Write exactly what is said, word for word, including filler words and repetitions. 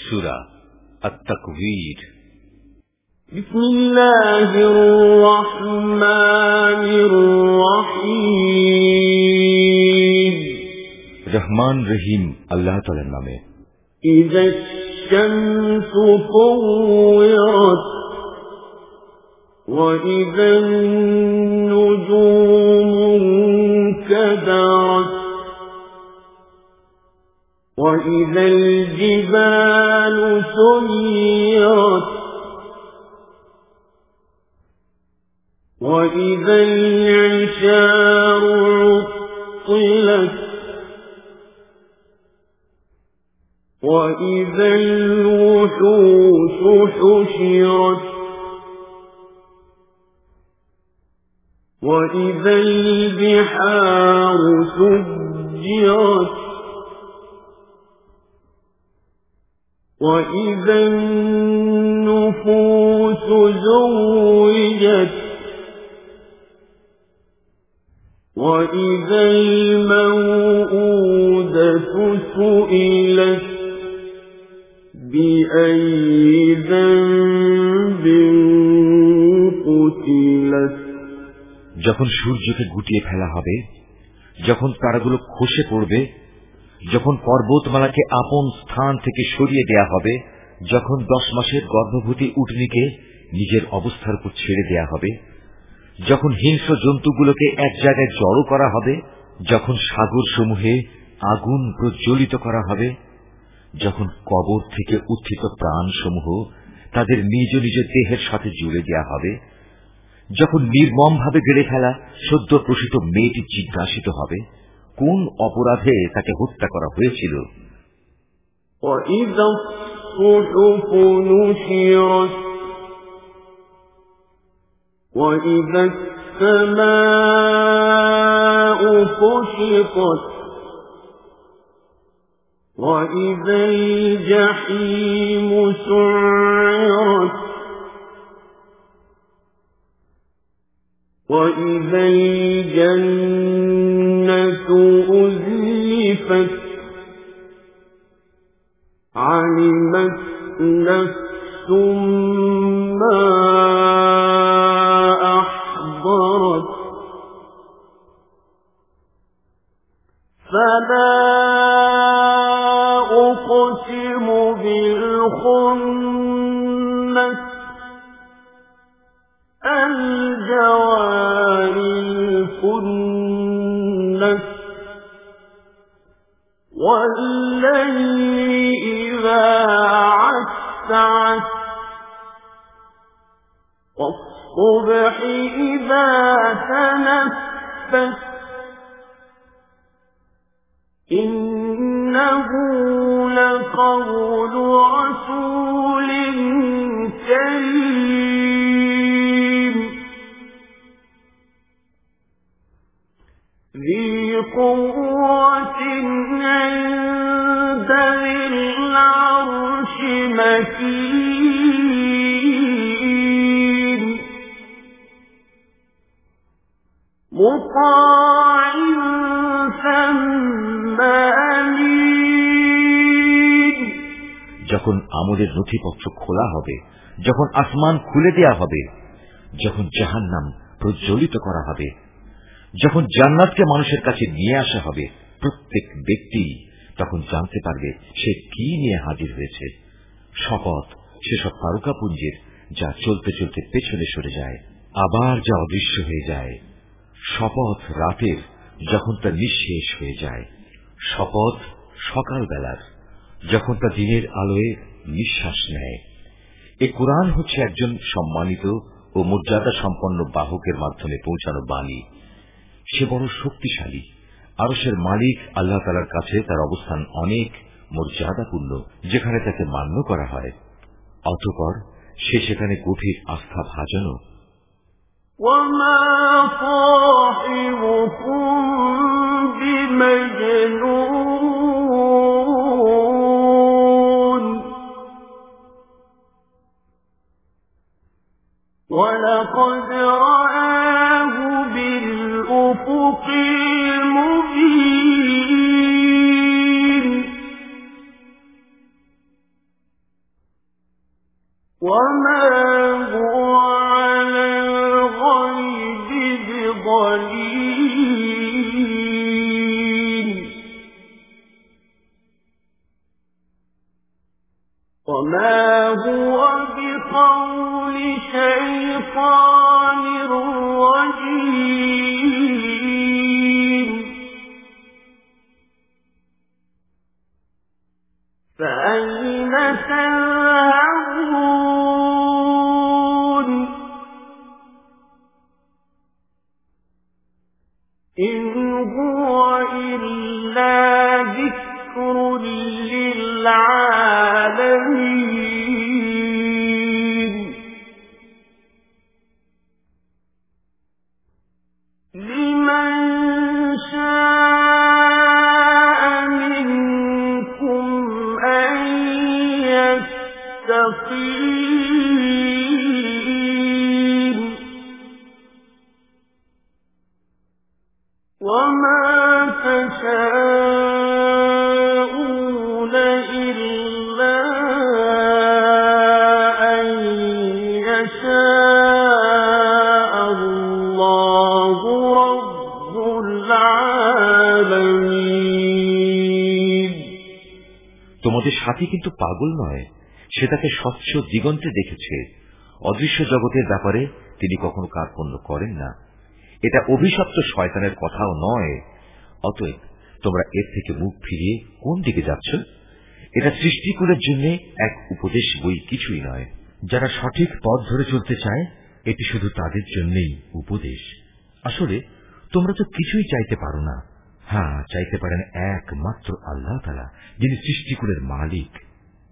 সূরা আত-তাকবীর। বিসমিল্লাহির রহমানির রহিম। রহমান রহিম আল্লাহ তাআলার নামে। ইযা শামসু কুওয়ারাত ওয়া ইযান নুজুমু কাদারাত ওয়া ইযাল জিবালু সুয়িরাত ওয়া ইযাল ইশারু উত্তিলাত وَإِذَا الْوُحُوشُ حُشِرَتْ وَإِذَا الْبِحَارُ سُجِّرَتْ وَإِذَا النُّفُوسُ زُوِّجَتْ وَإِذَا الْمَوْءُودَةُ سُئِلَتْ بِأَيِّ ذَنبٍ قُتِلَتْ। যখন সূর্যকে গুটিয়ে ফেলা হবে, যখন তারাগুলো খসে পড়বে, যখন পর্বতমালাকে আপন স্থান থেকে সরিয়ে দেয়া হবে, যখন দশ মাসের গর্ভবতী উটনীকে নিজের অবস্থার উপর ছেড়ে দেয়া হবে, যখন হিংস্র জন্তুগুলোকে এক জায়গায় জড়ো করা হবে, যখন সাগর সমূহে আগুন প্রজ্বলিত করা হবে, যখন কবর থেকে উত্থিত প্রাণসমূহ তাদের নিজ নিজ দেহের সাথে জুড়ে দেয়া হবে, যখন নির্মম ভাবে গেড়ে ফেলা সদ্য প্রসূত মেয়েটি জিজ্ঞাসিত হবে কোন অপরাধে তাকে হত্যা করা হয়েছিল। وَإِذَا الصُّحُفُ نُشِرَتْ وَإِذَا السَّمَاءُ كُشِطَتْ وَإِذَا الْجَحِيمُ سُعِّرَتْ وَإِذَا الْجَنَّةُ أُزْلِفَتْ عَلِمَتْ نَفْسٌ مَّا أَحْضَرَتْ فَلَا أُقْسِمُ بِالْخُنَّسِ الْجَوَارِ الْكُنَّسِ وَاللَّيْلِ إِذَا عَسْعَسَ وَالصُّبْحِ إِذَا تَنَفَّسَ إِنَّهُ لَقَوْلُ رَسُولٍ كَرِيمٍ ذِي قُوَّةٍ عِندَ ذِي الْعَرْشِ مَكِينٍ مُّطَاعٍ ثَمَّ أَمِينٍ। যখন আমলের নথিপত্র খোলা হবে, যখন আসমান খুলে দেয়া হবে, যখন জাহান্নাম প্রজ্বলিত করা হবে, যখন জান্নাতকে মানুষের কাছে নিয়ে আসা হবে, প্রত্যেক ব্যক্তি তখন জানতে পারবে সে কি নিয়ে হাজির হয়েছে। শপথ সেসব তারকাপুঞ্জের যা চলতে চলতে পেছনে সরে যায়, আবার যা অদৃশ্য হয়ে যায়। শপথ রাতের যখন তা নিঃশেষ হয়ে যায়। শপথ সকালবেলার যখন তা দিনের আলোয় নিঃশ্বাস নেয়। এ কোরআন হচ্ছে একজন সম্মানিত ও মর্যাদা সম্পন্ন বাহকের মাধ্যমে পৌঁছানো বাণী। সে বড় শক্তিশালী। আরশের মালিক আল্লাহ তাআলার কাছে তার অবস্থান অনেক মর্যাদাপূর্ণ, যেখানে তাকে মান্য করা হয়। অতঃপর সে সেখানে গভীর আস্থা ভাজনও। وَمَا صَاحِبُكُم بِمَجْنُونٍ وَلَقَدْ رَآهُ بِالْأُفُقِ الْمُبِينِ وما هو على الغيب بضنين وما هو بقول شيطان رجيم فأين تذهبون إن هو إلا ذكر للعالمين لمن شاء منكم أن يستقيم وما تشاءون إلا أن يشاء الله رب العالمين তোমাদের সাথী কিন্তু পাগল নয়, সে তাকে স্বচ্ছ দিগন্তে দেখেছে। অদৃশ্য জগতের ব্যাপারে তিনি কখনো কার্পণ্য করেন না। এটা অভিশপ্ত শয়তানের কথাও নয়। অতএব তোমরা এর থেকে মুখ ফিরিয়ে কোন দিকে যাচ্ছ? এটা সৃষ্টিকুলের জন্য এক উপদেশ বই, কিছুই নয়। যারা সঠিক পথ ধরে চলতে চায় এটি শুধু তাদের জন্যই উপদেশ। আসলে তোমরা তো কিছুই চাইতে পারো না। হ্যাঁ, চাইতে পারেন একমাত্র আল্লাহ তাআলা, যিনি সৃষ্টিকুলের মালিক।